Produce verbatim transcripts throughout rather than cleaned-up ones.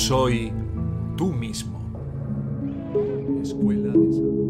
Soy tú mismo. Escuela de San...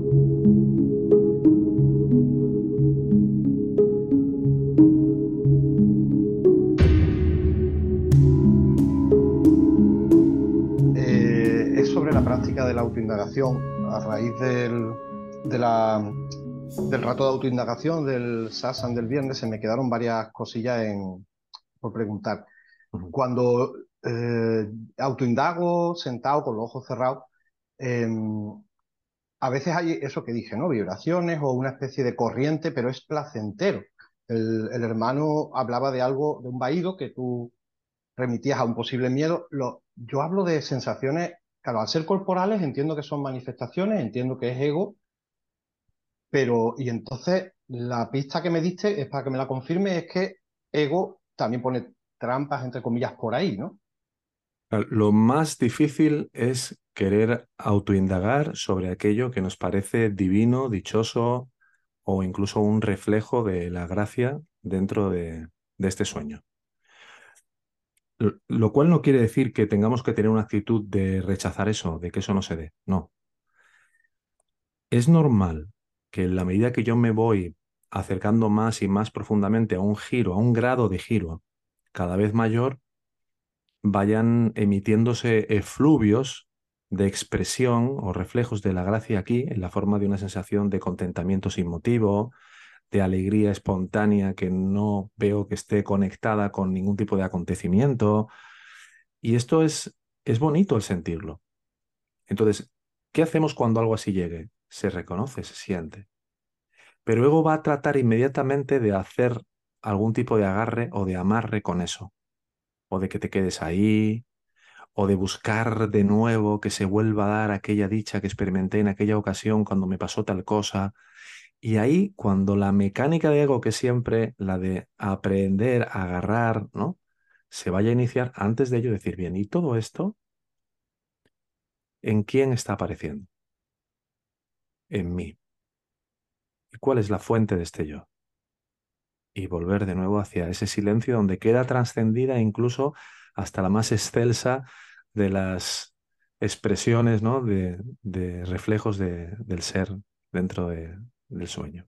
Eh, es sobre la práctica de la autoindagación a raíz del, de la, del rato de autoindagación del satsang del viernes. Se me quedaron varias cosillas en, por preguntar. Ujú. Cuando eh, autoindago sentado con los ojos cerrados, eh, a veces hay eso que dije, ¿no? Vibraciones o una especie de corriente, pero es placentero. El, el hermano hablaba de algo, de un vaído que tú remitías a un posible miedo. Lo, yo hablo de sensaciones, claro, al ser corporales entiendo que son manifestaciones, entiendo que es ego, pero y entonces la pista que me diste es para que me la confirme, es que ego también pone trampas, entre comillas, por ahí, ¿no? Lo más difícil es querer autoindagar sobre aquello que nos parece divino, dichoso o incluso un reflejo de la gracia dentro de, de este sueño. Lo, lo cual no quiere decir que tengamos que tener una actitud de rechazar eso, de que eso no se dé. No. Es normal que en la medida que yo me voy acercando más y más profundamente a un giro, a un grado de giro cada vez mayor, vayan emitiéndose efluvios de expresión o reflejos de la gracia aquí, en la forma de una sensación de contentamiento sin motivo, de alegría espontánea que no veo que esté conectada con ningún tipo de acontecimiento. Y esto es, es bonito el sentirlo. Entonces, ¿qué hacemos cuando algo así llegue? Se reconoce, se siente. Pero luego va a tratar inmediatamente de hacer algún tipo de agarre o de amarre con eso, o de que te quedes ahí, o de buscar de nuevo que se vuelva a dar aquella dicha que experimenté en aquella ocasión cuando me pasó tal cosa. Y ahí, cuando la mecánica de ego, que siempre la de aprender, a agarrar, ¿no? Se vaya a iniciar, antes de ello decir, bien, ¿y todo esto en quién está apareciendo? En mí. ¿Y cuál es la fuente de este yo? Y volver de nuevo hacia ese silencio donde queda trascendida incluso hasta la más excelsa de las expresiones, ¿no? de, de reflejos de- del ser dentro de- del sueño.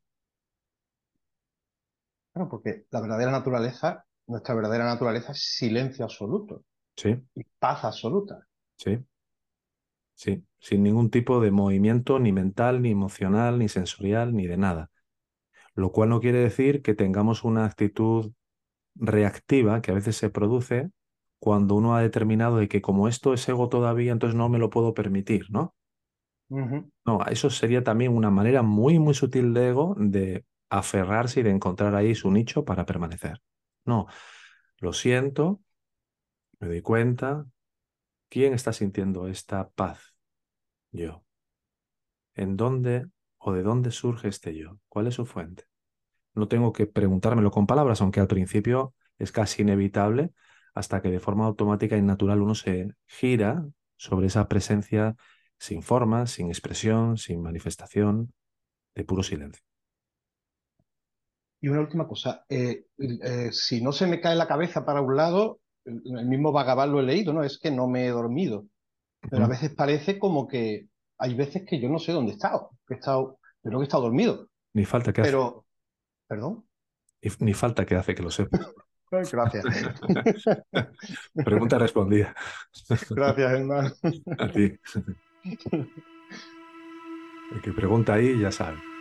Claro, porque la verdadera naturaleza, nuestra verdadera naturaleza es silencio absoluto Sí, y paz absoluta. sí, sí, sin ningún tipo de movimiento ni mental, ni emocional, ni sensorial, ni de nada. Lo cual no quiere decir que tengamos una actitud reactiva que a veces se produce cuando uno ha determinado de que como esto es ego todavía, entonces no me lo puedo permitir, ¿no? Ujú. No, eso sería también una manera muy, muy sutil de ego de aferrarse y de encontrar ahí su nicho para permanecer. No, lo siento, me doy cuenta. ¿Quién está sintiendo esta paz? Yo. ¿En dónde o de dónde surge este yo? ¿Cuál es su fuente? No tengo que preguntármelo con palabras, aunque al principio es casi inevitable, hasta que de forma automática y natural uno se gira sobre esa presencia sin forma, sin expresión, sin manifestación, de puro silencio. Y una última cosa, eh, eh, si no se me cae la cabeza para un lado, el, el mismo Bhagavad lo he leído, ¿no? Es que no me he dormido. Pero a Ujú. veces parece como que hay veces que yo no sé dónde he estado, que he estado, creo que he estado dormido. Ni falta que hace, Pero, perdón. ni, ni falta que hace que lo sepas. Ay, gracias. Pregunta respondida. Gracias, hermano. A ti. El que pregunta ahí ya sabe.